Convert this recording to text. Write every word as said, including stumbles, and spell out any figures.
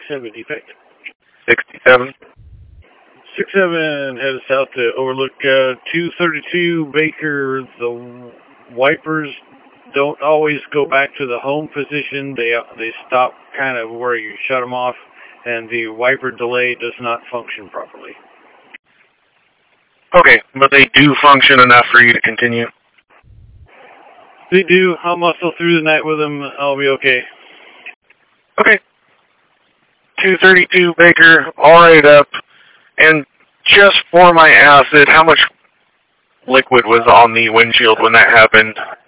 seven defect. sixty-seven. six seven headed south to overlook uh, two thirty-two Baker. The wipers don't always go back to the home position. They they stop kind of where you shut them off, and the wiper delay does not function properly. Okay, but they do function enough for you to continue? They do. I'll muscle through the night with them. I'll be okay. Okay. two thirty-two Baker, all right up. And just for my acid, how much liquid was on the windshield when that happened?